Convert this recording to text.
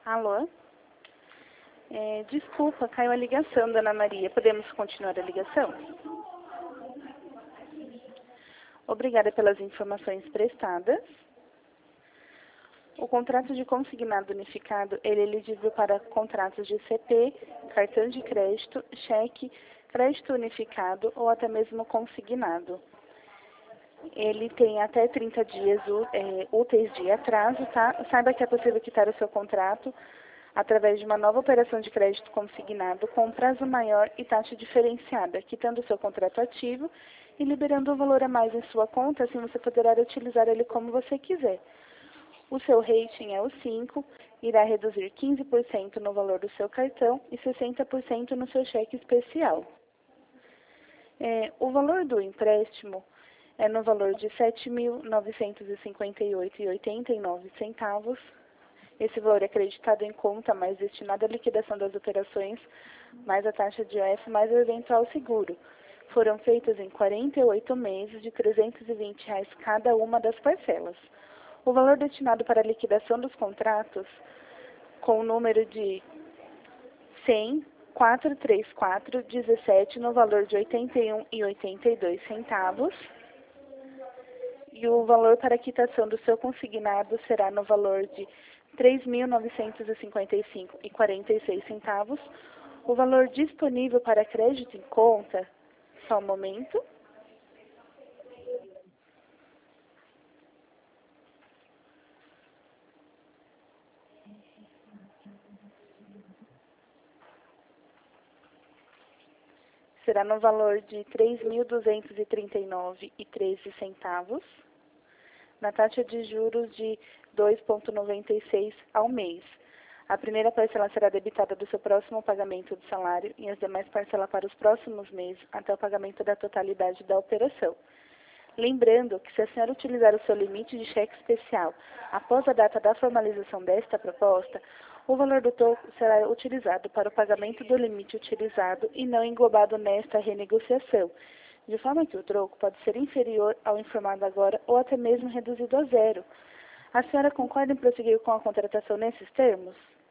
Alô? Desculpa, caiu a ligação, dona Maria. Podemos continuar a ligação? Obrigada pelas informações prestadas. O contrato de consignado unificado, ele é elegível para contratos de CP, cartão de crédito, cheque, crédito unificado ou até mesmo consignado. Ele tem até 30 dias úteis de atraso, tá? Saiba que é possível quitar o seu contrato através de uma nova operação de crédito consignado com prazo maior e taxa diferenciada, quitando o seu contrato ativo e liberando um valor a mais em sua conta, assim você poderá utilizar ele como você quiser. O seu rating é o 5, irá reduzir 15% no valor do seu cartão e 60% no seu cheque especial. O valor do empréstimo é no valor de R$ 7.958,89. Esse valor é acreditado em conta, mas destinado à liquidação das operações, mais a taxa de IOF, mais o eventual seguro. Foram feitas em 48 meses de R$ 320 cada uma das parcelas. O valor destinado para a liquidação dos contratos, com o número de 100.434.17 no valor de R$ 81,82. E o valor para a quitação do seu consignado será no valor de R$ 3.955,46. O valor disponível para crédito em conta, só um momento. Será no valor de R$ 3.239,13, na taxa de juros de 2,96 ao mês. A primeira parcela será debitada do seu próximo pagamento do salário e as demais parcelas para os próximos meses até o pagamento da totalidade da operação. Lembrando que se a senhora utilizar o seu limite de cheque especial após a data da formalização desta proposta, o valor do troco será utilizado para o pagamento do limite utilizado e não englobado nesta renegociação, de forma que o troco pode ser inferior ao informado agora ou até mesmo reduzido a zero. A senhora concorda em prosseguir com a contratação nesses termos?